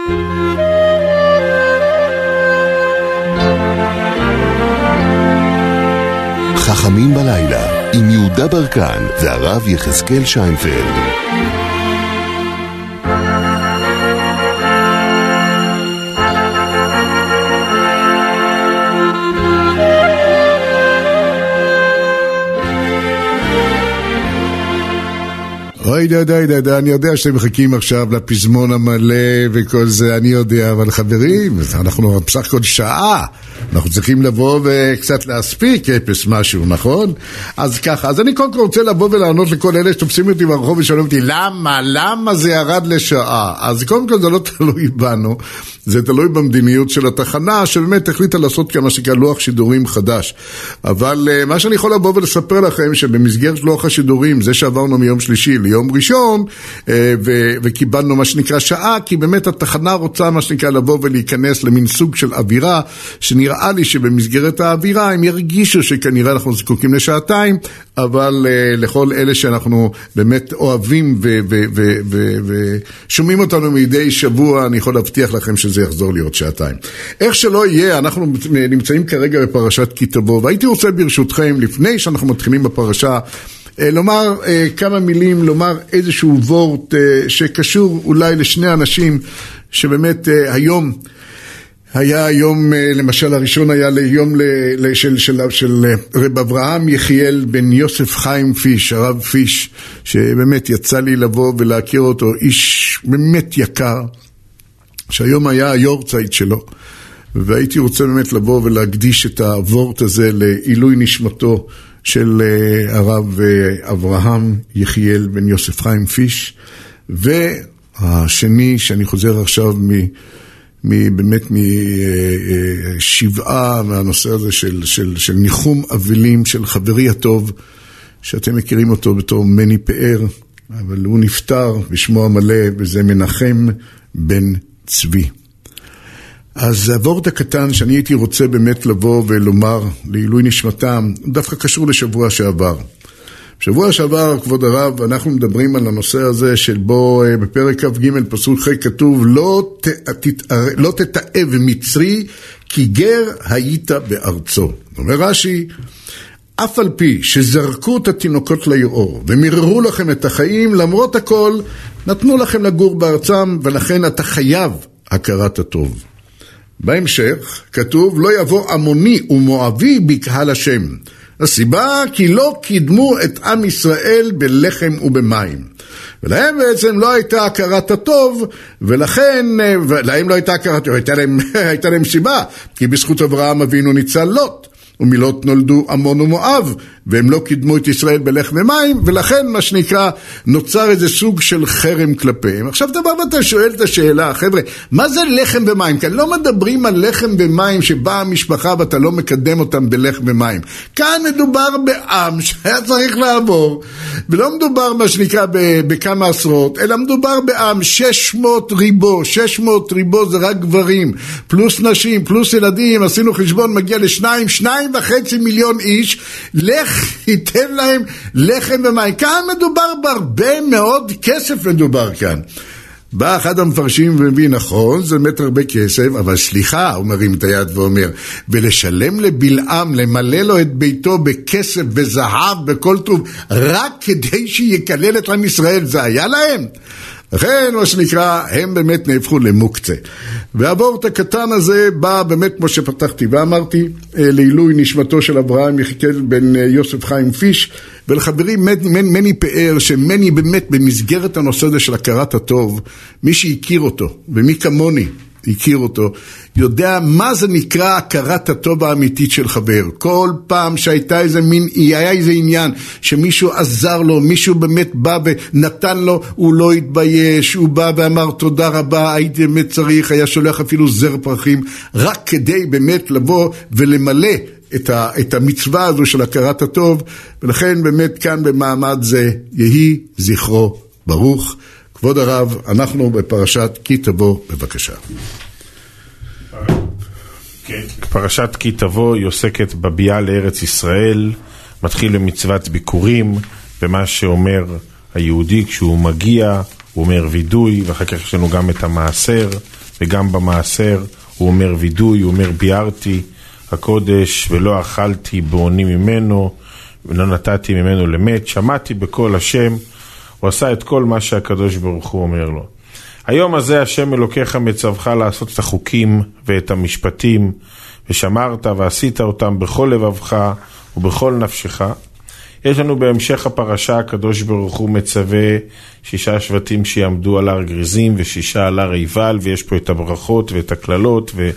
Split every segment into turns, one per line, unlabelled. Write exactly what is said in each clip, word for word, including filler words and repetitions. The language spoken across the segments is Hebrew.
חכמים בלילה עם יהודה ברקן והרב יחזקאל שיינפלד.
אוי דה דה דה דה, אני יודע שאתם מחכים עכשיו לפזמון המלא וכל זה, אני יודע, אבל חברים, אנחנו בסך הכל שעה, אנחנו צריכים לבוא וקצת להספיק אפס משהו, נכון? אז ככה, אז אני קודם כל רוצה לבוא ולענות לכל אלה שתופסים אותי ברחוב ושואלים אותי, למה? למה זה ירד לשעה? אז קודם כל זה לא תלוי בנו, זה תלוי במדיניות של התחנה, שבאמת החליטה לעשות כמה שנקרא לוח שידורים חדש. אבל מה שאני יכול לבוא ולספר לכם, שבמסגרת לוח השידורים, זה שעברנו מיום שלישי ליום ראשון, ו- וקיבלנו מה שנקרא שעה, כי באמת התחנה רוצה מה שנקרא לבוא ולהיכנס למין סוג של אווירה, שנראה לי שבמסגרת האווירה הם ירגישו שכנראה אנחנו זקוקים לשעתיים, אבל uh, לכל אלה שאנחנו באמת אוהבים ושומעים אותנו מדי שבוע, אני יכול להבטיח לכם שזה יחזור להיות שעתיים. איך שלא יהיה, אנחנו נמצאים כרגע בפרשת כי תבוא, והייתי רוצה ברשותכם, לפני שאנחנו מתחילים בפרשה, לומר כמה מילים, לומר איזשהו וורט שקשור אולי לשני אנשים שבאמת היום היה היום, למשל הראשון היה ליום של, של, של רב אברהם יחיאל בן יוסף חיים פיש, הרב פיש, שבאמת יצא לי לבוא ולהכיר אותו, איש באמת יקר, שהיום היה היורצייט שלו, והייתי רוצה באמת לבוא ולהקדיש את הוורט הזה לעילוי נשמתו של הרב אברהם יחיאל בן יוסף חיים פיש, והשני שאני חוזר עכשיו מ... באמת משבעה מהנושא הזה של, של, של ניחום אבלים של חברי הטוב, שאתם מכירים אותו בתור מני פאר, אבל הוא נפטר בשמו המלא, וזה מנחם בן צבי. אז הוורט הקטן שאני הייתי רוצה באמת לבוא ולומר לעילוי נשמתם, דווקא קשור לשבוע שעבר. בשבוע שעבר, כבוד הרב, אנחנו מדברים על הנושא הזה של בו בפרק כ"ג פסוק ח' כתוב, לא, ת, לא תתאב מצרי כי גר היית בארצו. אומר רש"י, אף על פי שזרקו את התינוקות ליאור ומררו לכם את החיים, למרות הכל נתנו לכם לגור בארצם, ולכן אתה חייב הכרת הטוב. בהמשך כתוב, לא יבוא עמוני ומואבי בקהל השם. הסיבה כי לא קידמו את עם ישראל בלחם ובמים. ולהם בעצם לא הייתה הכרת הטוב, ולכן, להם לא הייתה הכרת הטוב, הייתה להם, הייתה להם סיבה, כי בזכות אברהם אבינו ניצל לוט, ומלוט נולדו עמון ומואב, והם לא קידמו את ישראל בלחם ומים, ולכן מה שנקרא נוצר איזה סוג של חרם כלפיהם. עכשיו אתה בא ואתה שואל את השאלה, חבר'ה, מה זה לחם ומים? כאן לא מדברים על לחם ומים שבאה המשפחה ואתה לא מקדם אותם בלחם ומים. כאן מדובר בעם שהיה צריך לעבור, ולא מדובר מה שנקרא בכמה עשרות, אלא מדובר בעם שש מאות ריבו, שש מאות ריבו זה רק גברים, פלוס נשים, פלוס ילדים, עשינו חשבון, מגיע לשניים, שניים וחצי מיליון איש, לך ייתן להם לחם ומים. כאן מדובר בהרבה מאוד כסף מדובר כאן. בא אחד המפרשים ומבין, נכון, זה באמת הרבה כסף, אבל סליחה, הוא מרים את היד ואומר, ולשלם לבלעם, למלא לו את ביתו בכסף וזהב בכל טוב, רק כדי שיקלל את עם ישראל, זה היה להם? לכן, מה שנקרא, הם באמת נהפכו למוקצה. והוורט הקטן הזה בא באמת, כמו שפתחתי ואמרתי, לעילוי נשמתו של אברהם יחיאל בן יוסף חיים פיש, ולחברי מני פאר, שמני באמת במסגרת הנושא הזה של הכרת הטוב, מי שהכיר אותו, ומי כמוני הכיר אותו, יודע מה זה נקרא הכרת הטוב האמיתית של חבר. כל פעם שהייתה איזה מין, היה איזה עניין שמישהו עזר לו, מישהו באמת בא ונתן לו, הוא לא התבייש, הוא בא ואמר תודה רבה, הייתי באמת צריך, היה שולח אפילו זר פרחים, רק כדי באמת לבוא ולמלא את, ה, את המצווה הזו של הכרת הטוב, ולכן באמת כאן במעמד זה יהי זכרו ברוך. כבוד הרב, אנחנו בפרשת כי תבוא, בבקשה.
כן. פרשת כי תבוא היא עוסקת בביאה לארץ ישראל, מתחיל במצוות ביקורים, ומה שאומר היהודי כשהוא מגיע, הוא אומר וידוי, ואחר כך יש לנו גם את המעשר, וגם במעשר הוא אומר וידוי, הוא אומר ביארתי הקודש ולא אכלתי בעוני ממנו ולא נתתי ממנו למת, שמעתי בקול השם, הוא עשה את כל מה שהקדוש ברוך הוא אומר לו. היום הזה השם אלוקיך מצווך לעשות את החוקים ואת המשפטים, ושמרת ועשית אותם בכל לבבך ובכל נפשך. יש לנו בהמשך הפרשה הקדוש ברוך הוא מצווה שישה שבטים שיעמדו על הר גריזים ושישה על הר עיבל, ויש פה את הברכות ואת הכללות ו...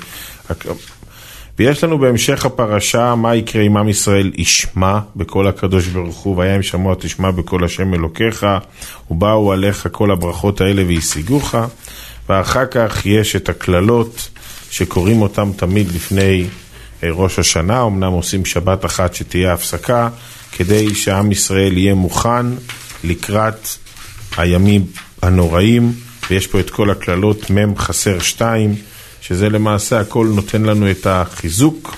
ויש לנו בהמשך הפרשה מה יקרה אם עם ישראל ישמע בכל הקדוש ברוך הוא, והיה אם שמוע תשמע בכל השם אלוקיך, ובאו עליך כל הברכות האלה וישיגוך. ואחר כך יש את הכללות שקוראים אותם תמיד לפני ראש השנה, אמנם עושים שבת אחת שתהיה הפסקה, כדי שעם ישראל יהיה מוכן לקראת הימים הנוראים, ויש פה את כל הכללות מם חסר שתיים, שזה למעשה הכל נותן לנו את החיזוק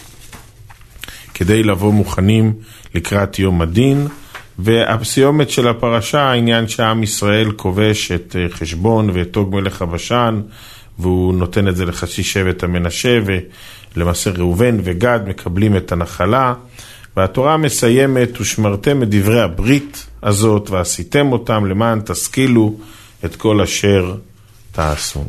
כדי לבוא מוכנים לקראת יום הדין. והסיומת של הפרשה, העניין שעם ישראל כובש את חשבון ואת תוג מלך הבשן, והוא נותן את זה לחצי שבט המנשה, ולמעשה ראובן וגד מקבלים את הנחלה. והתורה מסיימת, ושמרתם את דברי הברית הזאת ועשיתם אותם למען תשכילו את כל אשר תעשון.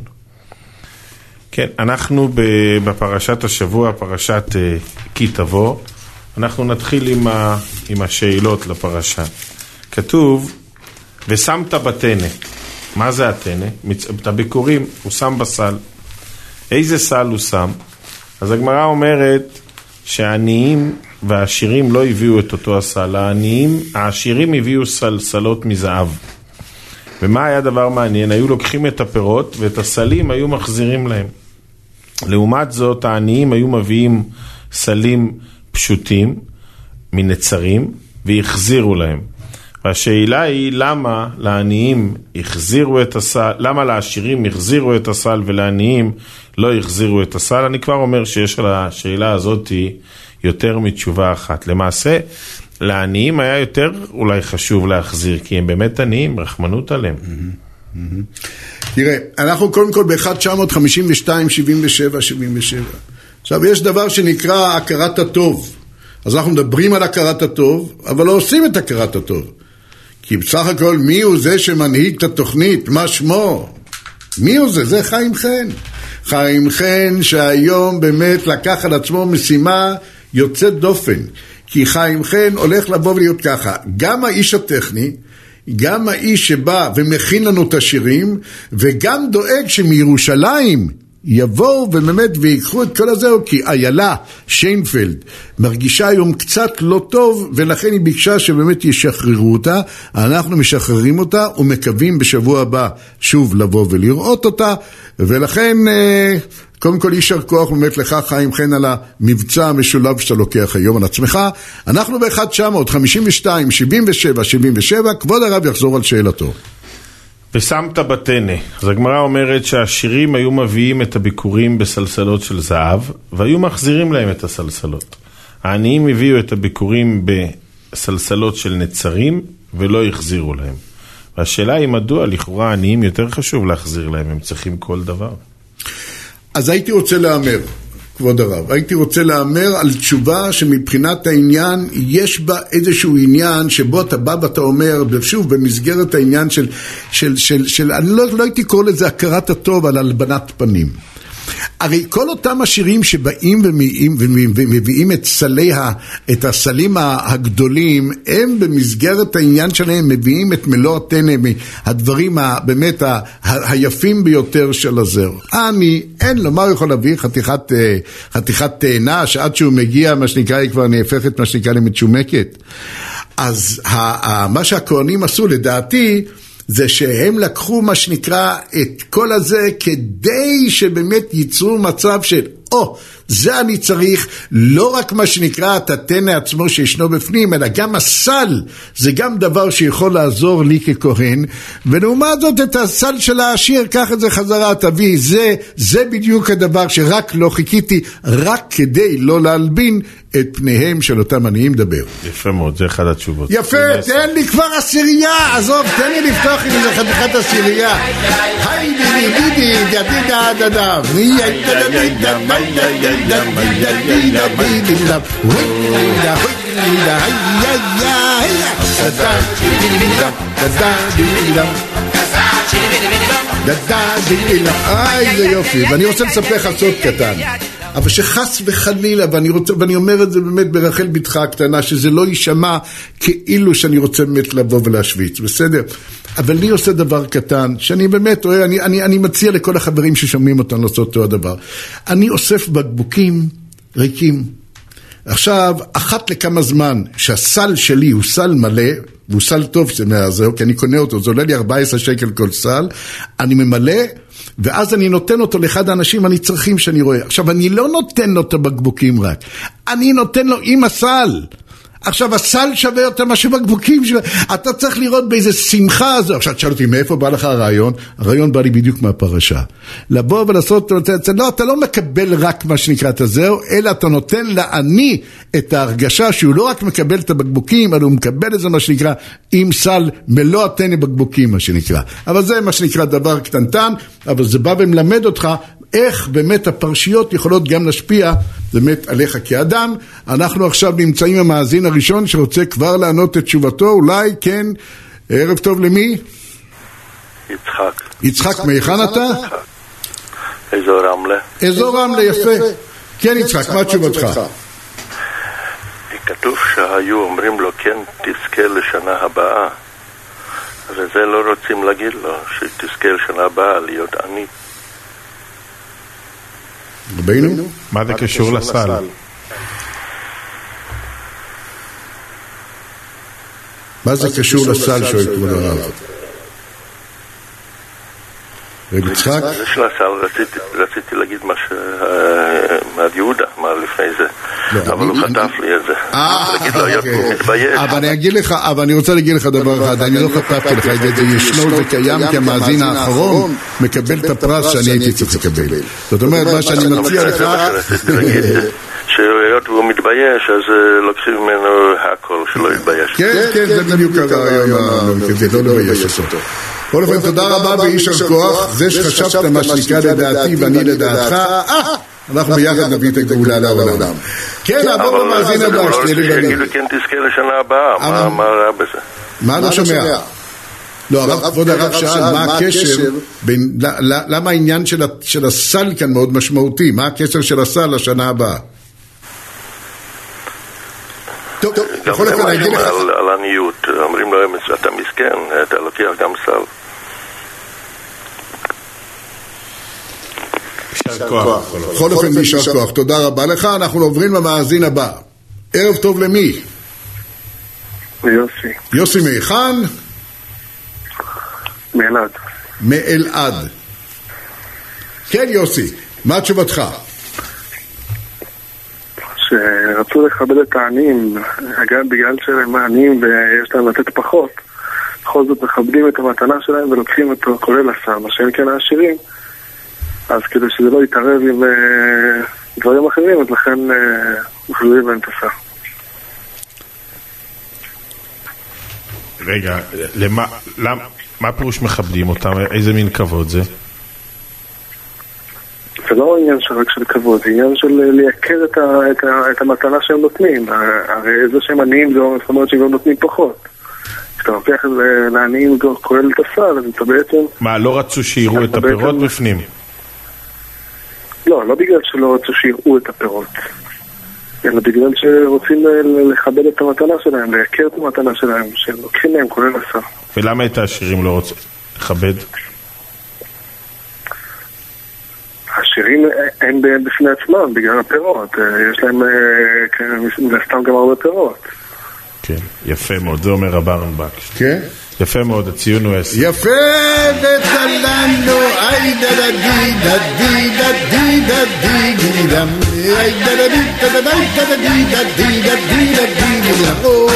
כן, אנחנו בפרשת השבוע, פרשת כי תבוא, אנחנו נתחיל עם, ה, עם השאלות לפרשה. כתוב, ושמת בתנה. מה זה התנה? את הביקורים הוא שם בסל. איזה סל הוא שם? אז הגמרא אומרת שהעניים והעשירים לא הביאו את אותו הסל. העניים, העשירים הביאו סלסלות מזהב. ומה היה דבר מעניין? היו לוקחים את הפירות ואת הסלים היו מחזירים להם. לעומת זאת, העניים היו מביאים סלים פשוטים מנצרים והחזירו להם. והשאלה היא למה לעניים החזירו את הסל, למה לעשירים החזירו את הסל ולעניים לא החזירו את הסל. אני כבר אומר שיש על השאלה הזאת יותר מתשובה אחת. למעשה, לעניים היה יותר אולי חשוב להחזיר, כי הם באמת עניים, רחמנות עליהם.
תראה, אנחנו קודם כל ב-אלף תשע מאות חמישים ושתיים, שבעים ושבע, שבעים ושבע. עכשיו, יש דבר שנקרא הכרת הטוב. אז אנחנו מדברים על הכרת הטוב, אבל לא עושים את הכרת הטוב. כי בסך הכל, מי הוא זה שמנהיג את התוכנית? מה שמו? מי הוא זה? זה חיים חן. חיים חן שהיום באמת לקח על עצמו משימה יוצאת דופן. כי חיים חן הולך לבוא ולהיות ככה. גם האיש הטכני, גם האיש שבא ומכין לנו את השירים, וגם דואג שמירושלים יבואו ובאמת ויקחו את כל הזהו, כי איילה שיינפלד מרגישה היום קצת לא טוב, ולכן היא ביקשה שבאמת ישחררו אותה. אנחנו משחררים אותה ומקווים בשבוע הבא שוב לבוא ולראות אותה, ולכן קודם כל יישר כוח באמת לך חיים חן על המבצע המשולב שאתה לוקח היום על עצמך. אנחנו ב-אלף תשע מאות חמישים ושתיים, שבעים ושבע, שבעים ושבע, כבוד הרב יחזור על שאלתו.
ושמת בתנה. אז הגמרא אומרת שהעשירים היו מביאים את הביקורים בסלסלות של זהב, והיו מחזירים להם את הסלסלות. העניים הביאו את הביקורים בסלסלות של נצרים, ולא החזירו להם. והשאלה היא מדוע לכאורה העניים יותר חשוב להחזיר להם, הם צריכים כל דבר.
אז הייתי רוצה לאמר, כבוד הרב, הייתי רוצה לאמר על תשובה שמבחינת העניין יש בה איזשהו עניין שבו אתה בא ואתה אומר, שוב במסגרת העניין של, של, של, של אני לא, לא הייתי קורא לזה הכרת הטוב על הלבנת פנים. הרי כל אותם השירים שבאים ומביאים, ומביאים את סלי ה, את הסלים הגדולים, הם במסגרת העניין שלהם מביאים את מלוא התנה, הדברים באמת ה, ה, היפים ביותר של הזר. אני, אין לו, מה הוא יכול להביא? חתיכת, חתיכת תאנה, שעד שהוא מגיע, מה שנקרא, היא כבר נהפכת, מה שנקרא, למצ'ומקת. אז ה, ה, מה שהכהנים עשו, לדעתי, זה שהם לקחו מה שנקרא את כל הזה כדי שבאמת ייצרו מצב של, או, זה אני צריך, לא רק מה שנקרא התתנה עצמו שישנו בפנים, אלא גם הסל, זה גם דבר שיכול לעזור לי ככהן, ולעומת זאת את הסל של העשיר, קח את זה חזרה, תביא, זה, זה בדיוק הדבר שרק לא חיכיתי, רק כדי לא להלבין את פניהם של אותם עניים דבר.
יפה מאוד, זה אחד התשובות.
יפה, תן לי כבר עשירייה, עזוב, תן לי לפתוח עם איזה חתיכת עשירייה. היי דידי דידי דידי דה דה דה איי זה יופי. ואני רוצה לספר לך סוד קטן, אבל שחס וחלילה, ואני, רוצה, ואני אומר את זה באמת ברחל בתך הקטנה, שזה לא יישמע כאילו שאני רוצה באמת לבוא ולהשוויץ, בסדר? אבל לי עושה דבר קטן, שאני באמת רואה, אני, אני, אני מציע לכל החברים ששומעים אותנו לעשות אותו הדבר. אני אוסף בקבוקים ריקים. עכשיו, אחת לכמה זמן שהסל שלי הוא סל מלא, והוא סל טוב מהזהו, כי אני קונה אותו, זה עולה לי ארבעה עשר שקל כל סל, אני ממלא, ואז אני נותן אותו לאחד האנשים הנצרכים שאני רואה. עכשיו, אני לא נותן לו את הבקבוקים רק, אני נותן לו עם הסל. עכשיו, הסל שווה יותר מה שבקבוקים שווה. אתה צריך לראות באיזה שמחה הזו. עכשיו, תשאל אותי, מאיפה בא לך הרעיון? הרעיון בא לי בדיוק מהפרשה. לבוא ולעשות, לא, אתה לא מקבל רק מה שנקרא את הזהו, אלא אתה נותן לעני את ההרגשה שהוא לא רק מקבל את הבקבוקים, אלא הוא מקבל את זה מה שנקרא עם סל מלוא התני בקבוקים, מה שנקרא. אבל זה מה שנקרא דבר קטנטן, אבל זה בא ומלמד אותך איך באמת הפרשיות יכולות גם להשפיע באמת עליך כאדם. אנחנו עכשיו נמצאים המאזין הראשון שרוצה כבר לענות את תשובתו, אולי כן. ערב טוב למי?
יצחק.
יצחק, מהיכן אתה?
אזור רמלה.
אזור רמלה, יפה. כן יצחק, מה תשובתך?
כתוב שהיו אומרים לו כן תזכה לשנה הבאה, וזה לא רוצים להגיד לו שתזכה לשנה הבאה להיות עני.
רבינו?
מה זה קשור לסל?
מה זה קשור לסל שואל כבוד הרב? רב יצחק?
זה של הסל, רציתי להגיד מה שמעד יהודה אמר לפני זה, אבל הוא חטף לי את זה. להגיד לו, הוא מתבייש.
אבל אני אגיד לך, אבל אני רוצה להגיד לך דבר אחד, אני לא חטפתי לך את זה, ישנו זה קיים, כי המאזין האחרון מקבל את הפרס שאני הייתי צריך לקבל. זאת אומרת, מה שאני מציע לך...
שהיות והוא מתבייש, אז לוקחים ממנו הכל שלא יתבייש.
כן, כן, זה בדיוק הרעיון, כדי לא לבייש אותו. כל אופן, תודה רבה ואיש כוח, זה שחשבת מה שנקרא לדעתי ואני לדעתך, אנחנו ביחד נביא את הגאולה לעולם. כן, נעבור במאזין הבא, שני לבנים.
שיגידו כן תזכה לשנה הבאה, מה רע בזה?
מה לא שומע? לא, כבוד הרב שאל, מה הקשר, למה העניין של הסל כאן מאוד משמעותי, מה הקשר של הסל לשנה הבאה? טוב, יכול להיות להגיד לך...
על עניות, אומרים להם, אתה מסכן, אתה לוקח גם סל.
בכל אופן נשאר כוח, תודה רבה לך, אנחנו עוברים למאזין הבא. ערב טוב למי?
יוסי.
יוסי מהיכן?
מאלעד.
מאלעד. כן יוסי, מה תשובתך?
שרצו לכבד את העניים, אגב בגלל שהם העניים ויש להם לתת פחות, בכל זאת מכבדים את המתנה שלהם ולוקחים אותו כולל הסל, מה שהם כן העשירים, אז כדי שזה לא יתערב עם דברים אחרים, אז לכן מחזירים בהם את הסל.
רגע, למה, למה, מה פירוש מכבדים אותם? איזה מין כבוד זה?
זה לא עניין רק של כבוד, זה עניין של לייקר את, ה, את, ה, את המתנה שהם נותנים. הרי זה שהם עניים זה אומרת שהם לא נותנים פחות. כשאתה מפתח את זה לעניים כולל את הסל, אז אתה בעצם... מה,
לא רצו שיראו את הפירות בעצם... בפנים?
לא, לא בגלל שלא רצו שיראו את הפירות. אלא בגלל שרוצים לכבד את המתנה שלהם, לייקר את המתנה שלהם, שהם לוקחים להם כולל הסל.
ולמה את העשירים לא רוצים לכבד?
העשירים הם בפני עצמם, בגלל הפירות. יש להם לסתם גם הרבה פירות.
כן, יפה מאוד, זה אומר רב אהרן בק.
כן?
יפה מאוד, הציון הוא עשר.
יפה, וצלנו, איי דה דה די דה די דה די דה די די דה איי דה דה די דה דה די דה די דה די דה די דה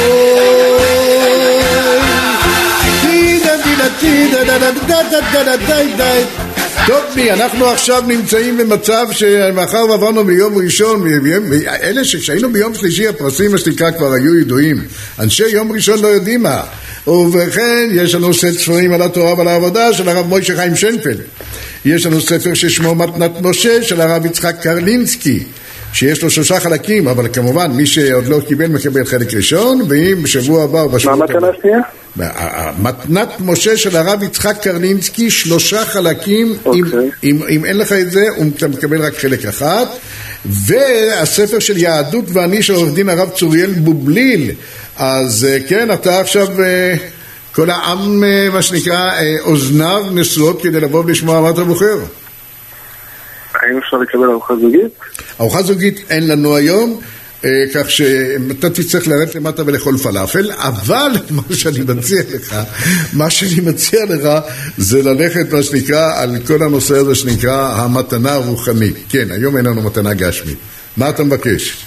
די דה די דה די דה דה דה דה דה דה דה. טוב מי, אנחנו עכשיו נמצאים במצב שמאחר ועברנו ביום ראשון, אלה שכשהיינו ביום שלישי הפרסים השתיקה כבר היו ידועים, אנשי יום ראשון לא יודעים מה, ובכן יש לנו סט ספרים על התורה ועל העבודה של הרב מוישה חיים שיינפלד, יש לנו ספר ששמו מתנת משה של הרב יצחק קרלינסקי שיש לו שלושה חלקים, אבל כמובן מי שעוד לא קיבל מקבל חלק ראשון, ואם בשבוע הבא או בשבוע...
מה מתנה שנייה?
מתנת משה של הרב יצחק קרלינסקי, שלושה חלקים, אם, אם, אם אין לך את זה, אתה מקבל רק חלק אחד, והספר של יהדות ואני של עורך דין הרב צוריאל בובליל, אז כן, אתה עכשיו... כל העם, מה שנקרא, אוזניו נשואות כדי לבוא ולשמוע מה אתה בוחר.
האם אפשר לקבל ארוחה זוגית?
ארוחה זוגית אין לנו היום, כך שאתה תצטרך לרדת למטה ולאכול פלאפל, אבל מה שאני מציע לך, מה שאני מציע לך זה ללכת מה שנקרא על כל הנושא הזה שנקרא המתנה הרוחנית. כן, היום אין לנו מתנה גשמית. מה אתה מבקש?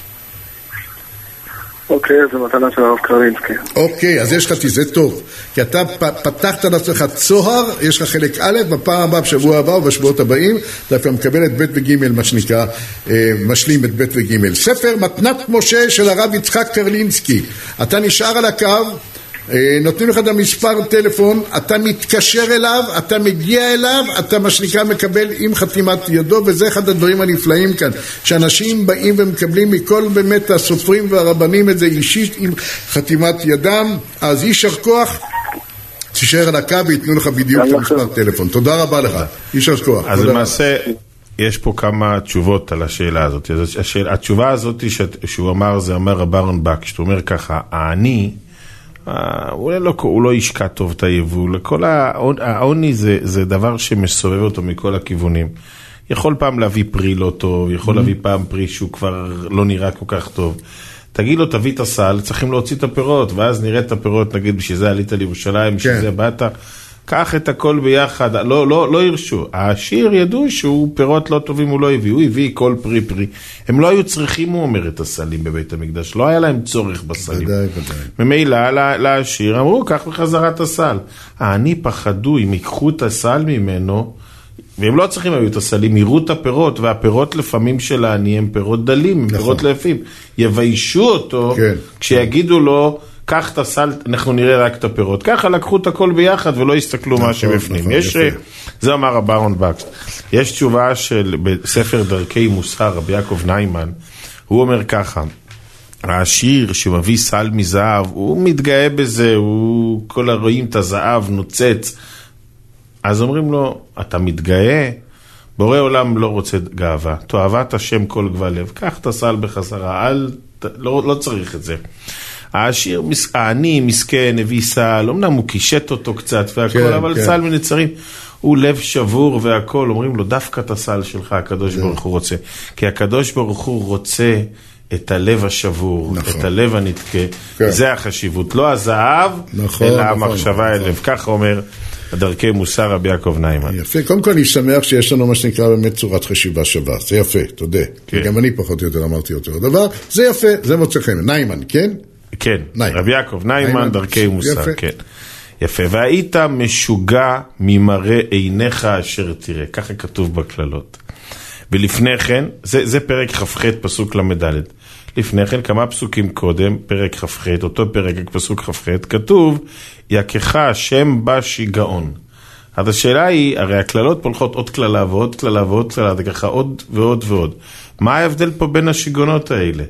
אוקיי, זה מתנה של הרב קרלינסקי.
אוקיי, אז יש לך תזה טוב, כי אתה פתחת לעצמך צוהר, יש לך חלק א', בפעם הבאה, בשבוע הבא ובשבועות הבאים, אתה כבר מקבל את ב' וג' מה שנקרא, משלים את ב' וג'. ספר מתנת משה של הרב יצחק קרלינסקי. אתה נשאר על הקו, נותנים לך את המספר טלפון, אתה מתקשר אליו, אתה מגיע אליו, אתה מה שנקרא מקבל עם חתימת ידו, וזה אחד הדברים הנפלאים כאן, שאנשים באים ומקבלים מכל באמת הסופרים והרבנים את זה אישית עם חתימת ידם. אז יישר כוח, תישאר על הקו ויתנו לך בדיוק את המספר טלפון. תודה רבה לך, יישר כוח.
אז למעשה יש פה כמה תשובות על השאלה הזאת. התשובה הזאת שהוא אמר, זה אמר רב אהרון בקשט, הוא אומר ככה, אני הוא לא, הוא לא ישקע טוב את היבול, כל העוני זה, זה דבר שמסובב אותו מכל הכיוונים. יכול פעם להביא פרי לא טוב, יכול להביא פעם פרי שהוא כבר לא נראה כל כך טוב. תגיד לו, תביא את הסל, צריכים להוציא את הפירות, ואז נראה את הפירות, נגיד, בשביל זה עלית לירושלים, בשביל זה באת, קח את הכל ביחד, לא, לא, לא ירשו. העשיר ידעו שהוא פירות לא טובים, הוא לא הביא, הוא הביא כל פרי פרי. הם לא היו צריכים, הוא אומר, את הסלים בבית המקדש, לא היה להם צורך בסלים. ודאי, ודאי. ממילא לעשיר אמרו, קח בחזרה את הסל. העני פחדו, אם ייקחו את הסל ממנו, והם לא צריכים היו את הסלים, יראו את הפירות, והפירות לפעמים של העני הם פירות דלים, הם פירות ליפים. יביישו אותו, כן. כשיגידו לו, קח את הסל, אנחנו נראה רק את הפירות. ככה לקחו את הכל ביחד ולא הסתכלו מה שבפנים. יש, זה אמר רב אהרון בקשט. יש תשובה של בספר דרכי מוסר, רבי יעקב ניימן, הוא אומר ככה, העשיר שמביא סל מזהב, הוא מתגאה בזה, הוא כל הרואים את הזהב נוצץ. אז אומרים לו, אתה מתגאה? בורא עולם לא רוצה גאווה. תאהבת השם כל גבל לב. קח את הסל בחזרה, אל, לא, לא צריך את זה. העשיר, העני, מסכן, הביא סל, אמנם הוא קישט אותו קצת והכל, כן, אבל כן. סל מנצרים, הוא לב שבור והכל, אומרים לו, דווקא את הסל שלך, הקדוש כן. ברוך הוא רוצה. כי הקדוש ברוך הוא רוצה את הלב השבור, נכון. את הלב הנתקה, כן. זה החשיבות, לא הזהב, נכון, אלא נכון, המחשבה נכון. אליו, ככה אומר דרכי מוסר רבי יעקב ניימן.
יפה, קודם כל אני שמח שיש לנו מה שנקרא באמת צורת חשיבה שווה, זה יפה, תודה. כן. גם אני פחות או יותר אמרתי יותר הדבר, זה יפה, זה מוצא חן, ניימן, כן?
כן, רבי יעקב ניימן, דרכי מוסר, כן. יפה, והיית משוגע ממראה עיניך אשר תראה, ככה כתוב בכללות. ולפני כן, זה, זה פרק כ"ח פסוק למדלת. לפני כן, כמה פסוקים קודם, פרק כ"ח, אותו פרק פסוק כ"ח, כתוב, יקך השם בשיגעון. אז השאלה היא, הרי הכללות פולחות עוד כללה ועוד כללה ועוד כללה, זה ככה עוד ועוד ועוד. מה ההבדל פה בין השיגעונות האלה?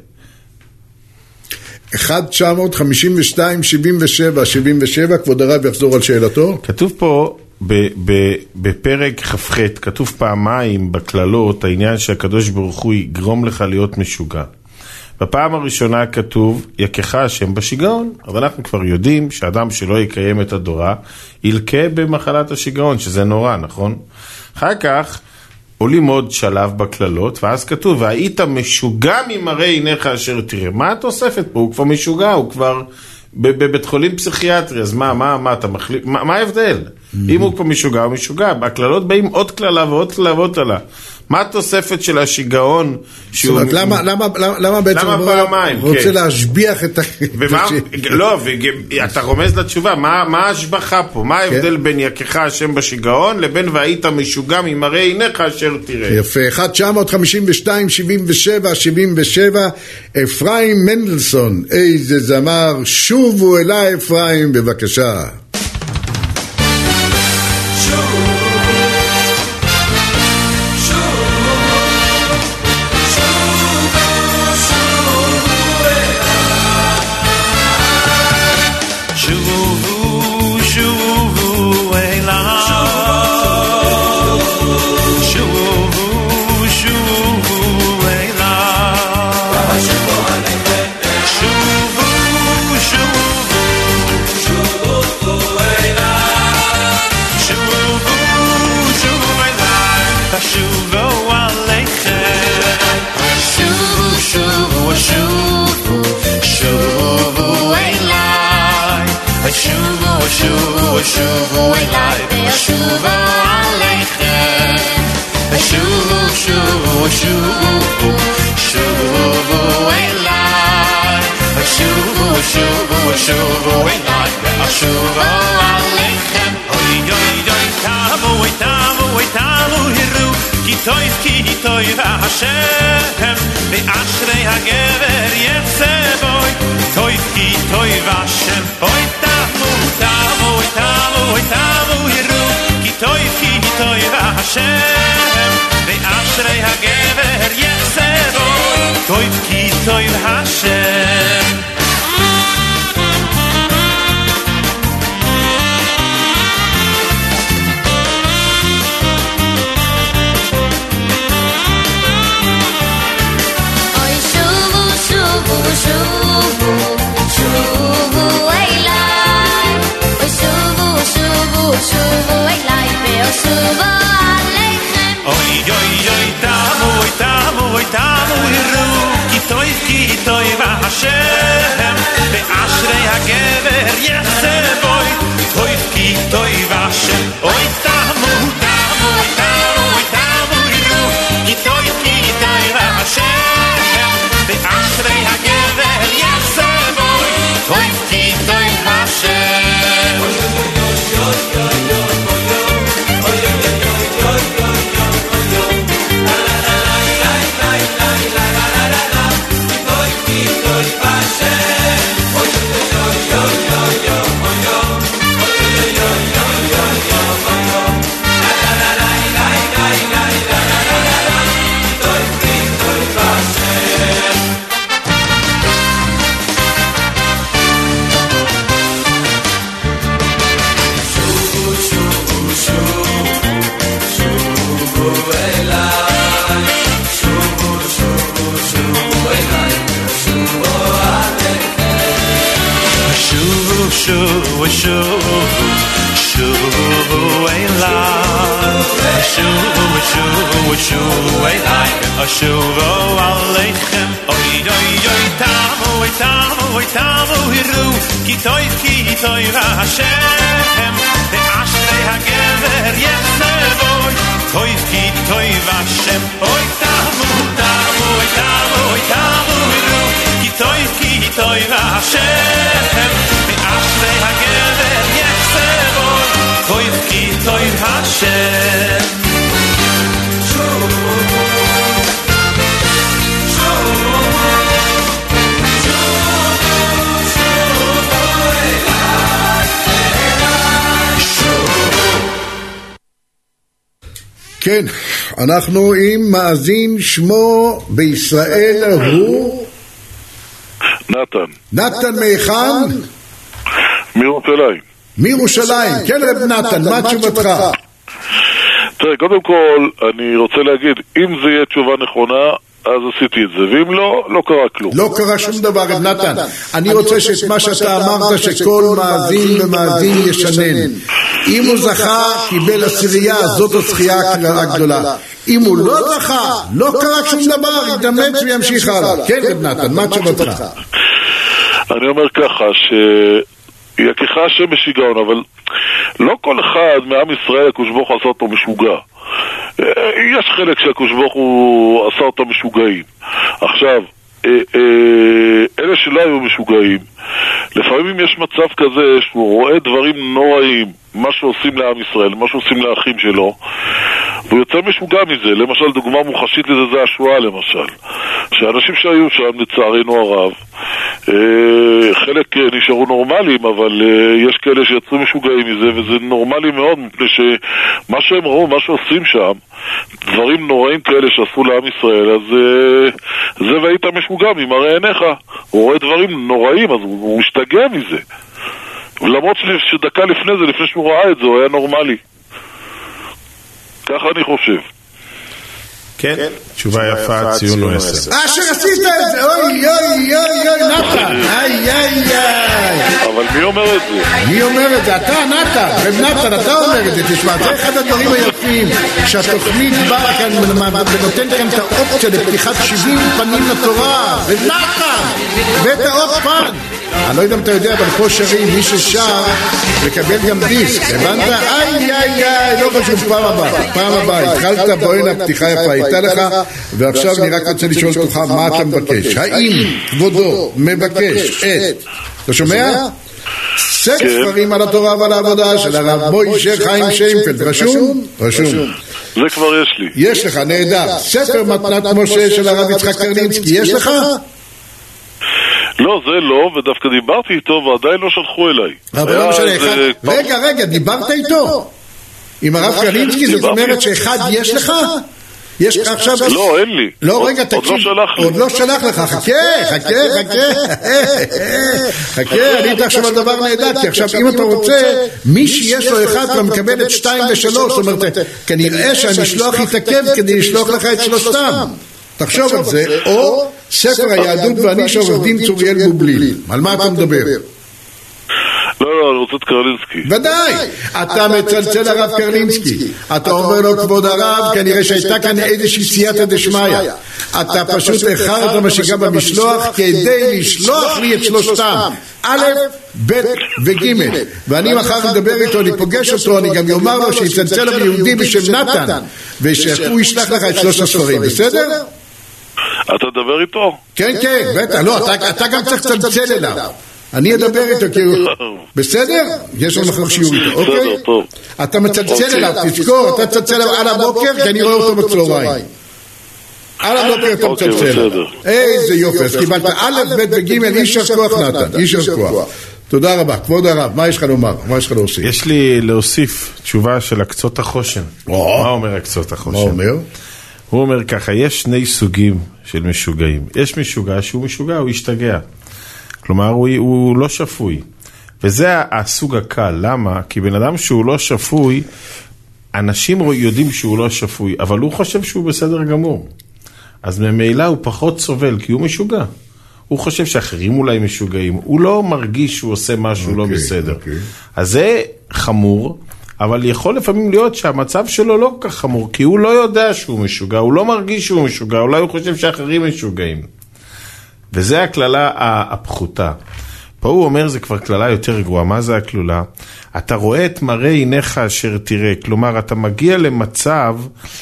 אחד תשע מאות חמישים ושתיים שבעים ושבע שבעים ושבע, כבוד הרב יחזור על שאלתו.
כתוב פה ב- ב- בפרק כ"ח, כתוב פעמיים בכללות העניין שהקדוש ברוך הוא יגרום לך להיות משוגע. בפעם הראשונה כתוב יקך השם בשיגעון, אבל אנחנו כבר יודעים שאדם שלא יקיים את הדורה ילקה במחלת השיגעון, שזה נורא, נכון? אחר כך עולים עוד שלב בכללות, ואז כתוב, והיית משוגע ממראה עיניך אשר תראה. מה התוספת פה? הוא כבר משוגע, הוא כבר בבית חולים פסיכיאטרי, אז מה, מה, מה, אתה מחליט, מה, מה ההבדל? אם הוא פה משוגע, הוא משוגע. בהקללות באים עוד כללה ועוד כללה ועוד כללה. מה התוספת של השיגעון?
זאת אומרת, למה, למה, למה בעצם
למה פעמיים?
רוצה כן. להשביח את ה...
ומה, לא, ואתה רומז לתשובה, מה, מה ההשבחה פה? מה ההבדל כן. בין יקך השם בשיגעון לבין והיית משוגע ממראה עיניך אשר תראה?
יפה, אחת תשע חמש שתיים שבעים ושבע שבעים ושבע, אפרים מנדלסון, איזה זמר, שובו אליי אפרים, בבקשה.
שובו אליי וישובו עליכם שובו שובו שובו שובו אליי שובו שובו שובו אליי וישובו עליכם אוי אוי אוי תבואו תבואו תבואו הרו כי טוב כי טוב השם ואשרי הגבר יצא בוי טוב כי טוב השם אוי תבואו תבואו תבואו תבואו הרו כי טוב כי טוב השם ואשרי הגבר יצא בוי טוב כי טוב השם שובו אליי ושובו עליכם אוי אוי אוי תבואו תבואו תבואו הרו כי טוב כי טוב השם ואשרי הגבר יצא בוי טוב כי טוב השם אוי תבואו תבואו תבואו תבואו הרו כי טוב כי טוב השם ואשרי הגבר יצא בוי טוב כי טוב השם שובו שובו אליי שובו שובו שובו אליי שובו עליכם אוי אוי אוי תבואו תבואו תבואו הרו כי טוב כי טוב השם ואשרי הגבר יצא בוי טוב כי טוב השם אוי תבואו תבואו תבואו תבואו הרו כי טוב כי טוב השם ואשרי הגבר יצא בוי טוב כי טוב השם
כן, אנחנו עם מאזין שמו בישראל הוא
נתן.
נתן מהיכן?
מירושלים.
מירושלים, כן רב נתן, מה תשובתך?
תראה, קודם כל אני רוצה להגיד, אם זה יהיה תשובה נכונה אז עשיתי את זה, ואם לא, לא קרה כלום.
לא קרה שום דבר, רב נתן. אני רוצה שאת מה שאתה אמרת, שכל מאזין ומאזין ישנן. אם הוא זכה, קיבל עשירייה, זאת הזכייה הגדולה. אם הוא לא זכה, לא קרה שום דבר, יתאמץ וימשיך הלאה. כן, רב נתן, מה תשובתך?
אני אומר ככה, שיקיך השם בשיגעון, אבל לא כל אחד מעם ישראל הקדוש ברוך הוא עשה אותו משוגע. יש חלק שהקדוש ברוך הוא עשה אותו משוגעים. עכשיו, אלה שלא היו משוגעים, לפעמים יש מצב כזה שהוא רואה דברים נוראים, מה שעושים לעם ישראל, מה שעושים לאחים שלו, והוא יוצא משוגע מזה. למשל, דוגמה מוחשית לזה זה השואה למשל, שאנשים שהיו שם לצערנו הרב, חלק נשארו נורמליים, אבל יש כאלה שיצאו משוגעים מזה, וזה נורמלי מאוד, מפני שמה שהם ראו, מה שעושים שם, דברים נוראים כאלה שעשו לעם ישראל, אז זה והיית משוגע ממראה עיניך, הוא רואה דברים נוראים, אז הוא משתגע מזה, ולמרות שדקה לפני זה, לפני שהוא ראה את זה, הוא היה נורמלי. ככה אני חושב.
כן, תשובה יפה, ציון הוא עשר.
אה, שרצית את זה, אוי, אוי, אוי, אוי, נתן, איי, איי, איי.
אבל מי אומר את זה?
מי אומר את זה? אתה, נתן, רב נתן, אתה אומר את זה, תשמע, זה אחד הדברים היפים, שהתוכנית באה כאן ונותן כאן את האופציה לפתיחת שבעים פנים לתורה, רב נתן, ואת העוד פן. אני לא יודע אם אתה יודע, אבל פה שרים, מי ששר מקבל גם דיסק, הבנת? איי, איי, איי, לא חשוב, פעם הבאה, פעם הבאה, התחלת בואינה, פתיחה יפה הייתה לך, ועכשיו אני רק רוצה לשאול אותך מה אתה מבקש. האם כבודו מבקש את, אתה שומע? סט ספרים על התורה ועל העבודה של הרב מוישה חיים שיינפלד, רשום? רשום.
זה כבר יש לי.
יש לך, נהדר. ספר מתנת משה של הרב יצחק קרלינסקי, יש לך?
לא, זה לא, ודווקא דיברתי איתו ועדיין לא שלחו אליי.
אבל לא משנה, אחד... רגע, רגע, דיברת איתו? עם הרב קרלינסקי, זאת אומרת שאחד יש לך? יש לך עכשיו...
לא, אין לי.
לא, רגע, תקשיב.
עוד לא שלח לי.
עוד לא שלח לך, חכה, חכה, חכה. חכה, אני איתך עכשיו על דבר נהדר, כי עכשיו אם אתה רוצה, מי שיש לו אחד כבר מקבל את שתיים ושלוש, זאת אומרת, כנראה שהמשלוח יתעכב כדי לשלוח לך את שלושתם. תחשוב על זה, או ספר היהדות ואני של עורך דין צוריאל בובליל. על מה אתה מדבר?
לא, לא, אני רוצה את קרלינסקי.
ודאי, אתה מצלצל הרב קרלינסקי, אתה אומר לו כבוד הרב, כנראה שהייתה כאן איזושהי סייעתא דשמיא, אתה פשוט איחרת משיגה במשלוח כדי לשלוח לי את שלושתם, א', ב' וג', ואני מחר מדבר איתו, אני פוגש אותו, אני גם יאמר לו שיצלצל לו ביהודי בשם נתן, ושהוא ישלח לך את שלושת הספרים, בסדר?
אתה מדבר איתו?
כן, כן, בטח, לא, אתה גם צריך לצלצל אליו. אני אדבר איתו, כי הוא... בסדר? יש לנו מחר שיעור איתו, אוקיי?
בסדר, טוב.
אתה מצלצל אליו, תזכור, אתה תצלצל אליו על הבוקר, כי אני רואה אותו בצהריים. על הבוקר אתה מצלצל. איזה יופי, אז קיבלת א', ב' וג', איש כוח נתן, איש כוח. תודה רבה, כבוד הרב, מה יש לך לומר? מה יש לך להוסיף?
יש לי להוסיף תשובה של הקצות החושן. מה אומר הקצות החושן?
מה אומר?
הוא אומר ככה, יש שני סוגים של משוגעים. יש משוגע שהוא משוגע, הוא ישתגע. כלומר, הוא, הוא לא שפוי. וזה הסוג הקל. למה? כי בן אדם שהוא לא שפוי, אנשים יודעים שהוא לא שפוי, אבל הוא חושב שהוא בסדר גמור. אז ממילא הוא פחות סובל, כי הוא משוגע. הוא חושב שאחרים אולי משוגעים. הוא לא מרגיש שהוא עושה משהו okay, לא בסדר. Okay. אז זה חמור, אבל יכול לפעמים להיות שהמצב שלו לא כל כך חמור, כי הוא לא יודע שהוא משוגע, הוא לא מרגיש שהוא משוגע, אולי הוא חושב שאחרים משוגעים. וזה הכללה הפחותה. פה הוא אומר, זה כבר כללה יותר גרועה. מה זה הכללה? אתה רואה את מראה עיניך אשר תראה. כלומר, אתה מגיע למצב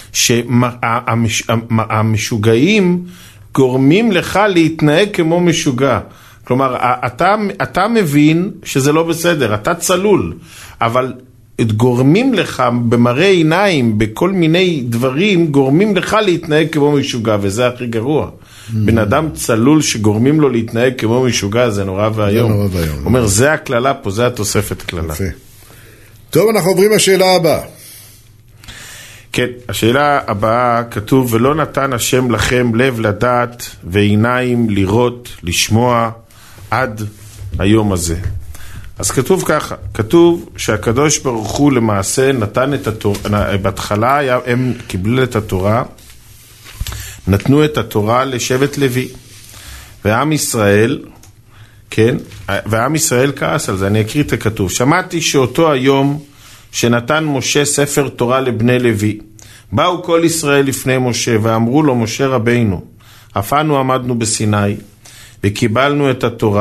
שהמשוגעים גורמים לך להתנהג כמו משוגע. כלומר, אתה, אתה מבין שזה לא בסדר, אתה צלול, אבל גורמים לך במראה עיניים, בכל מיני דברים, גורמים לך להתנהג כמו משוגע, וזה הכי גרוע. בן אדם צלול שגורמים לו להתנהג כמו משוגע, זה נורא והיום. הוא אומר, זה הכללה פה, זה התוספת כללה.
טוב, אנחנו עוברים לשאלה הבאה.
כן, השאלה הבאה כתוב, ולא נתן השם לכם לב לדעת ועיניים לראות, לשמוע עד היום הזה. אז כתוב ככה, כתוב שהקדוש ברוך הוא למעשה נתן את התורה, בהתחלה הם קיבלו את התורה, נתנו את התורה לשבט לוי, ועם ישראל, כן, ועם ישראל כעס על זה, אני אקריא את הכתוב, שמעתי שאותו היום שנתן משה ספר תורה לבני לוי, באו כל ישראל לפני משה ואמרו לו, משה רבינו, אף אנו עמדנו בסיני וקיבלנו את התורה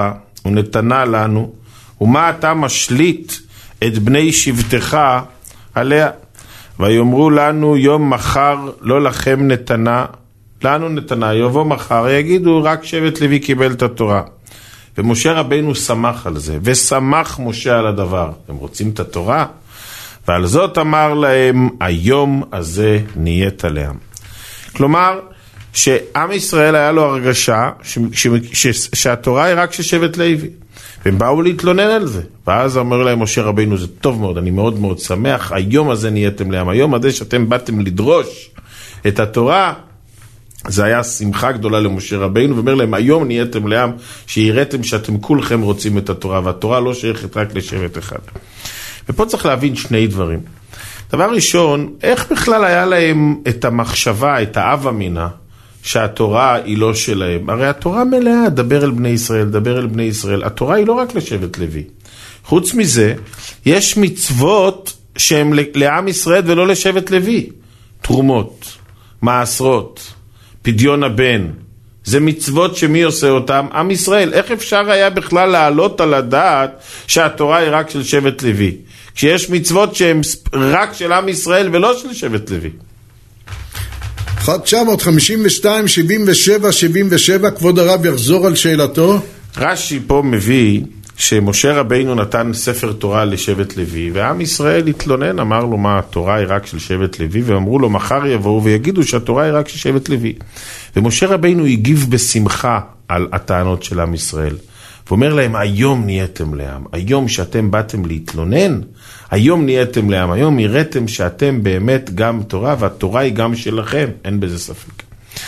ונתנה לנו, ומה אתה משליט את בני שבטך עליה? ויאמרו לנו יום מחר לא לכם נתנה, לנו נתנה, יבוא מחר, יגידו רק שבט לוי קיבל את התורה. ומשה רבינו שמח על זה, ושמח משה על הדבר. הם רוצים את התורה? ועל זאת אמר להם, היום הזה נהיית עליהם. כלומר, שעם ישראל היה לו הרגשה ש- ש- ש- שהתורה היא רק של שבט לוי. והם באו להתלונן על זה. ואז אמר להם משה רבינו, זה טוב מאוד, אני מאוד מאוד שמח, היום הזה נהייתם להם. היום הזה שאתם באתם לדרוש את התורה, זה היה שמחה גדולה למשה רבינו, ואומר להם, היום נהייתם לעם, שיראיתם שאתם כולכם רוצים את התורה, והתורה לא שייכת רק לשבט אחד. ופה צריך להבין שני דברים. דבר ראשון, איך בכלל היה להם את המחשבה, את האב אמינה, שהתורה היא לא שלהם? הרי התורה מלאה, דבר אל בני ישראל, דבר אל בני ישראל. התורה היא לא רק לשבט לוי. חוץ מזה, יש מצוות שהן לעם ישראל ולא לשבט לוי. תרומות, מעשרות, פדיון הבן, זה מצוות שמי עושה אותם? עם ישראל. איך אפשר היה בכלל לעלות על הדעת שהתורה היא רק של שבט לוי? כשיש מצוות שהן רק של עם ישראל ולא של שבט לוי.
אחת תשע חמשים ושתיים שבעים ושבע שבעים ושבע, כבוד הרב יחזור על שאלתו.
רש"י פה מביא שמשה רבינו נתן ספר תורה לשבט לוי, ועם ישראל התלונן, אמר לו מה, התורה היא רק של שבט לוי, ואמרו לו מחר יבואו ויגידו שהתורה היא רק של שבט לוי. ומשה רבינו הגיב בשמחה על הטענות של עם ישראל, ואומר להם, היום נהייתם לעם, היום שאתם באתם להתלונן, היום נהייתם לעם, היום הראיתם שאתם באמת גם תורה, והתורה היא גם שלכם, אין בזה ספק.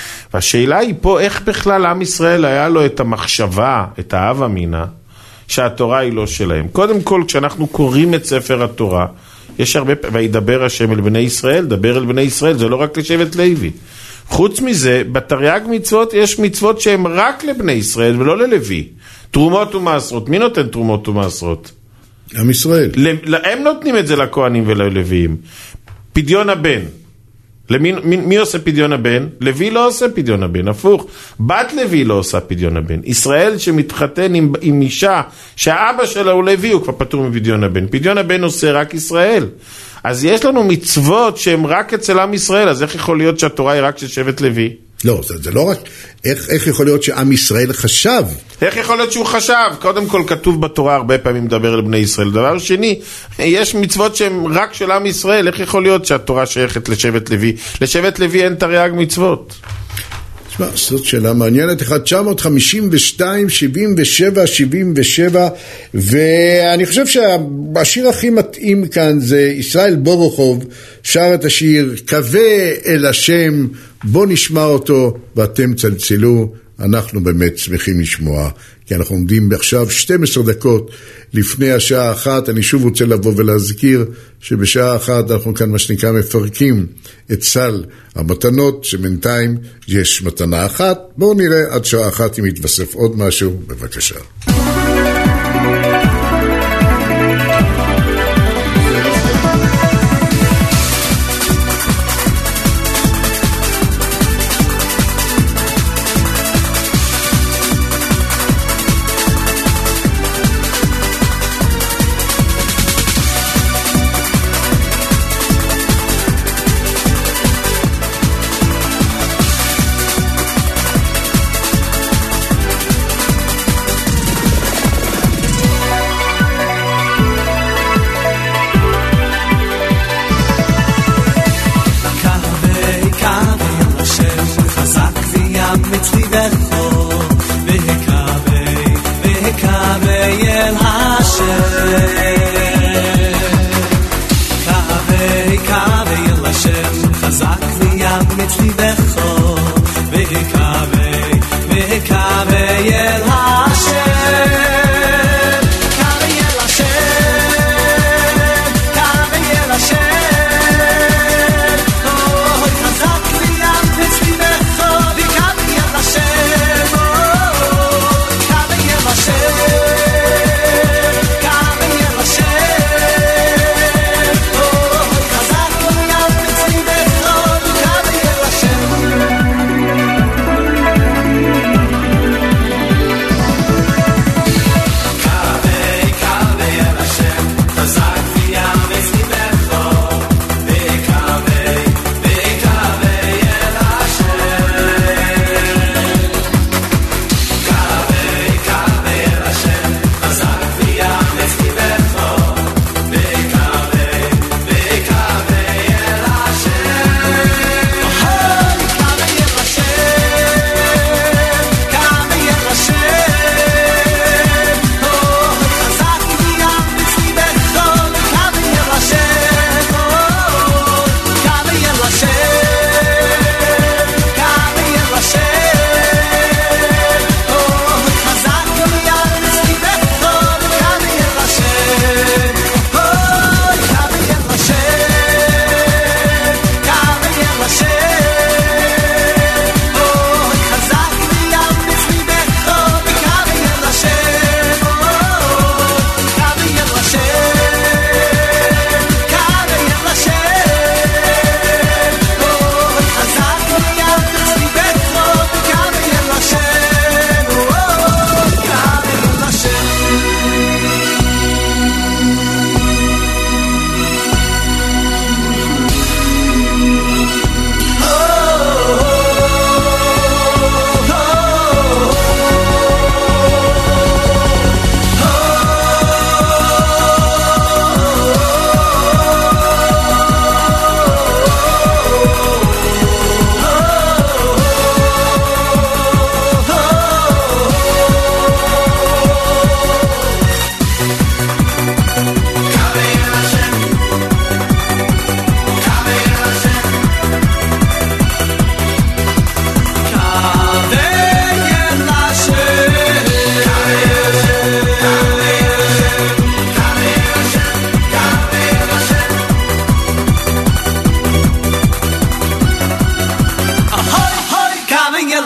והשאלה היא פה, איך בכלל עם ישראל היה לו את המחשבה, את האב אמינה, שהתורה היא לא שלהם. קודם כל, כשאנחנו קוראים את ספר התורה, יש הרבה, וידבר השם אל בני ישראל, דבר אל בני ישראל, זה לא רק לשבט לוי. חוץ מזה, בתרי"ג מצוות יש מצוות שהן רק לבני ישראל ולא ללוי. תרומות ומעשרות. מי נותן תרומות ומעשרות?
עם ישראל.
הם נותנים את זה לכהנים וללוויים. פדיון הבן. למי, מי, מי עושה פדיון הבן? לוי לא עושה פדיון הבן, הפוך. בת לוי לא עושה פדיון הבן. ישראל שמתחתן עם, עם אישה שהאבא שלה הוא לוי, הוא כבר פטור מפדיון הבן. פדיון הבן עושה רק ישראל. אז יש לנו מצוות שהן רק אצל עם ישראל, אז איך יכול להיות שהתורה היא רק של שבט לוי?
לא, זה, זה לא רק, איך, איך יכול להיות שעם ישראל חשב?
איך יכול להיות שהוא חשב? קודם כל כתוב בתורה הרבה פעמים מדבר אל בני ישראל. דבר שני, יש מצוות שהן רק של עם ישראל, איך יכול להיות שהתורה שייכת לשבט לוי? לשבט לוי אין תרי"ג מצוות.
תשמע, זאת שאלה מעניינת. אחת תשע חמשים ושתיים שבעים ושבע שבעים ושבע, ואני חושב שהשיר הכי מתאים כאן זה ישראל בורוכוב שר את השיר קווה אל השם, בוא נשמע אותו ואתם צלצלו. אנחנו באמת שמחים לשמוע, כי אנחנו עומדים עכשיו שתים עשרה דקות לפני השעה אחת. אני שוב רוצה לבוא ולהזכיר שבשעה אחת אנחנו כאן מה שנקרא מפרקים את סל המתנות, שבינתיים יש מתנה אחת. בואו נראה עד שעה אחת אם יתווסף עוד משהו. בבקשה.
Hashem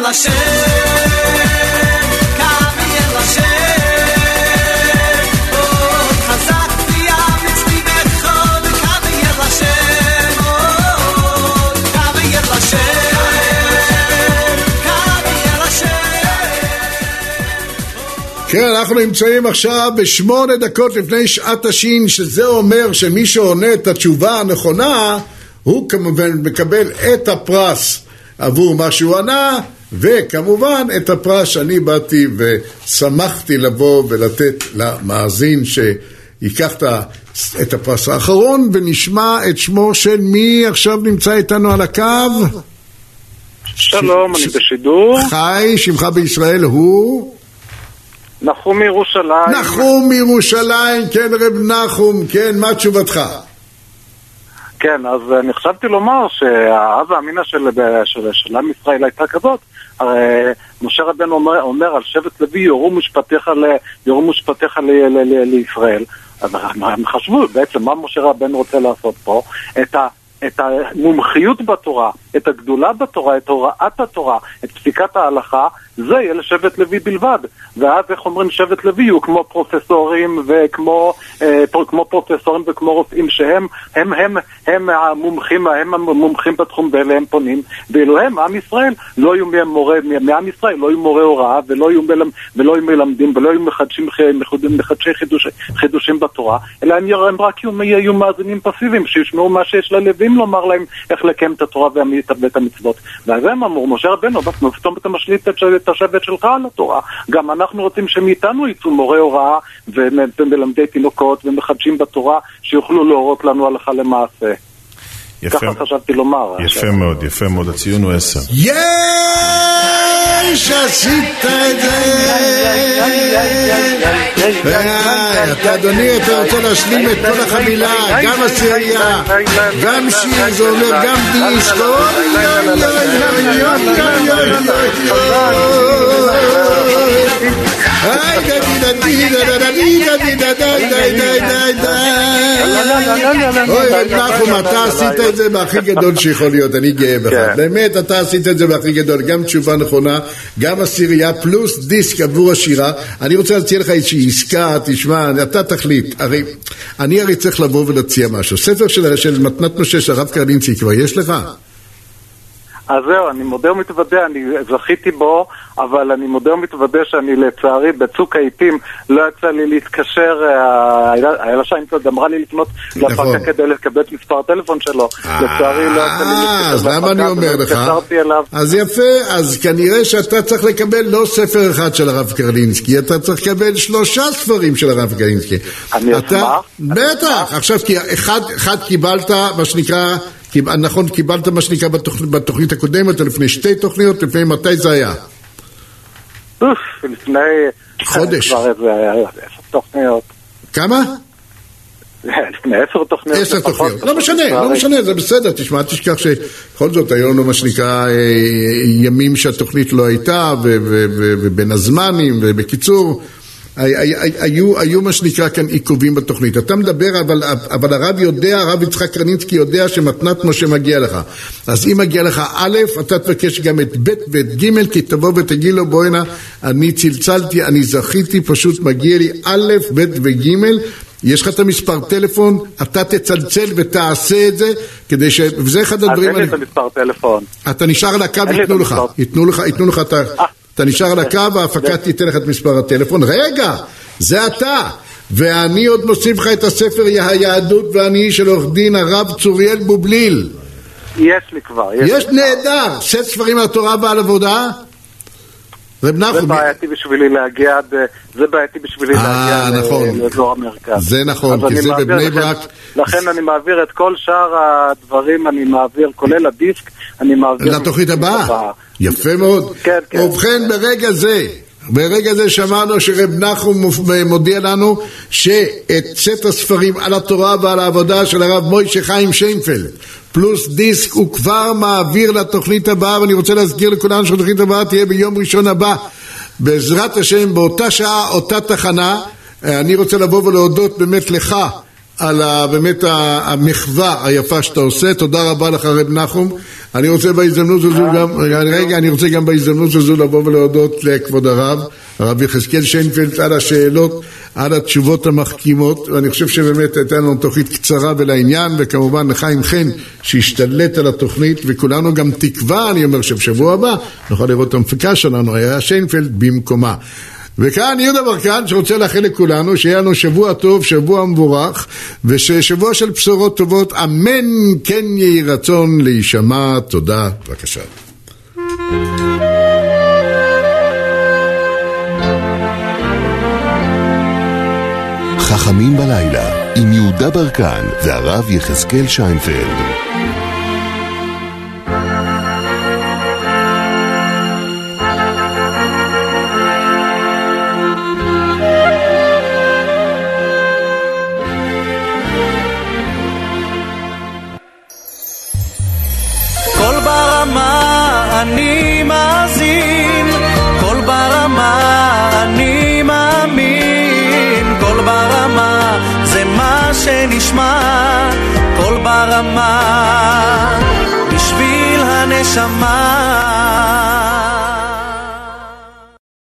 אל השם, קמי אל השם, עוד חזק ויאמץ ליבך, קמי אל השם, עוד קמי אל השם, קמי אל השם.
כן, אנחנו נמצאים עכשיו בשמונה דקות לפני שעת השין, שזה אומר שמי שעונה את התשובה הנכונה, הוא כמובן מקבל את הפרס עבור מה שהוא ענה, וכמובן את הפרס שאני באתי ושמחתי לבוא ולתת למאזין שיקח את הפרס האחרון, ונשמע את שמו של מי עכשיו נמצא איתנו על הקו.
שלום, ש... אני בשידור.
חי, שמך בישראל הוא?
נחום מירושלים.
נחום מירושלים, כן רב נחום, כן, מה תשובתך?
כן, אז אני חשבתי לומר שהאב האמינה של, של, של עם ישראל הייתה כזאת. הרי משה רבנו אומר, אומר על שבט לוי יורו משפטיך, ל, יורו משפטיך ל, ל, ל, לישראל. אז הם חשבו בעצם מה משה רבנו רוצה לעשות פה, את ה... את המומחיות בתורה, את הגדולה בתורה, את הוראת התורה, את פסיקת ההלכה, זה יהיה לשבט לוי בלבד. ואז איך אומרים שבט לוי הוא כמו פרופסורים וכמו אה, כמו פרופסורים וכמו רופאים שהם הם, הם, הם המומחים, הם המומחים בתחום ואליהם פונים, ואילו הם, עם ישראל, לא יהיו מורה, מעם ישראל לא יהיו מורה הוראה ולא יהיו, מלמ, ולא יהיו מלמדים ולא יהיו מחדשים, מחדשי חידוש, חידושים בתורה, אלא הם, הם רק יהיו, יהיו מאזינים פסיביים שישמעו מה שיש ללווים לומר להם איך לקיים את התורה ואת המצוות. ואז הם אמרו, משה רבנו, פתאום אתה משליט את השבט שלך על התורה. גם אנחנו רוצים שמאיתנו יצאו מורי הוראה ומלמדי תינוקות ומחדשים בתורה שיוכלו להורות לנו הלכה למעשה. ככה חשבתי לומר.
יפה מאוד, יפה מאוד, הציון הוא עשר.
יש, עשית את זה. אתה אדוני, אתה רוצה להשלים את כל החבילה, גם עשירייה, גם שיר, זה אומר גם דיסק, אוי אוי אוי אוי אוי אוי נחום, אתה עשית את זה בהכי גדול שיכול להיות, אני גאה בך, באמת אתה עשית את זה בהכי גדול, גם תשובה נכונה, גם עשירייה פלוס דיסק עבור השירה. אני רוצה להציע לך איזושהי עסקה, תשמע, אתה תחליט, הרי אני הרי צריך לבוא ולהציע משהו, ספר של מתנת משה של הרב קרלינסקי כבר יש לך?
אז זהו, אני מודה ומתוודה, אני זכיתי בו, אבל אני מודה ומתוודה שאני לצערי בצוק העיתים לא יצא לי להתקשר, היה שיינפלד אמרה לי לפנות להפקה כדי לקבל את מספר הטלפון שלו, לצערי לא יצא לי להתקשר.
אז למה אני אומר לך? אז יפה, אז כנראה שאתה צריך לקבל לא ספר אחד של הרב קרלינסקי, אתה צריך לקבל שלושה ספרים של הרב קרלינסקי.
אני אשמח.
בטח, עכשיו כי אחד קיבלת מה שנקרא, נכון, קיבלת מה שנקרא בתוכנית הקודמת, או לפני שתי תוכניות, לפני מתי זה היה?
אוף, לפני...
חודש.
כבר איזה עשר תוכניות.
כמה?
לפני עשר תוכניות.
עשר תוכניות. לא משנה, לא משנה, זה בסדר. תשמע, תשכח שבכל זאת היו לנו מה שנקרא ימים שהתוכנית לא הייתה, ובין הזמנים, ובקיצור... היו, היו מה שנקרא כאן עיכובים בתוכנית. אתה מדבר, אבל, אבל הרב יודע, הרב יצחק קרלינסקי יודע שמתנת משה מגיע לך. אז אם מגיע לך א', אתה תבקש גם את ב' ואת ג', כי תבוא ותגיד לו, בוא הנה, אני צלצלתי, אני זכיתי, פשוט מגיע לי א', ב' וג', יש לך את המספר טלפון, אתה תצלצל ותעשה את זה, כדי ש... וזה אחד הדברים...
אז אין לי את המספר טלפון.
אתה נשאר על הקו, יתנו לך, יתנו לך, יתנו לך את ה... אתה נשאר על הקו, ההפקה תיתן לך את מספר הטלפון. רגע, זה אתה. ואני עוד מוסיף לך את הספר היהדות ואני של עורך דין הרב צוריאל בובליל.
יש לי כבר.
יש נהדר. סט ספרים על התורה ועל עבודה.
זה בעייתי בשבילי להגיע עד... זה בעייתי בשבילי להגיע לאזור המרכז.
זה נכון, כי זה בבני ברק.
לכן אני מעביר את כל שאר הדברים, אני מעביר, כולל הדיסק, אני מעביר...
לתוכנית הבאה. יפה מאוד.
כן, כן.
ובכן, ברגע זה, ברגע זה שמענו שרב נחום מודיע לנו שאת סט הספרים על התורה ועל העבודה של הרב מוישה חיים שיינפלד פלוס דיסק הוא כבר מעביר לתוכנית הבאה, ואני רוצה להזכיר לכולנו שהתוכנית הבאה תהיה ביום ראשון הבא בעזרת השם באותה שעה, אותה תחנה. אני רוצה לבוא ולהודות באמת לך על באמת המחווה היפה שאתה עושה. תודה רבה לך רב נחום. אני רוצה בהזדמנות הזו גם, רגע, אני רוצה גם בהזדמנות הזו לבוא ולהודות לכבוד הרב, הרב יחזקאל שיינפלד, על השאלות, על התשובות המחכימות, ואני חושב שבאמת הייתה לנו תוכנית קצרה ולעניין, וכמובן לחיים חן שהשתלט על התוכנית, וכולנו גם תקווה, אני אומר שבשבוע הבא נוכל לראות את המפיקה שלנו, היה שיינפלד במקומה. וכאן יהודה ברקן שרוצה לאחל לכולנו שיהיה לנו שבוע טוב, שבוע מבורך, ושבוע של בשורות טובות, אמן כן יהי רצון להישמע. תודה, בבקשה.
חכמים בלילה עם יהודה ברקן והרב יחזקאל שיינפלד.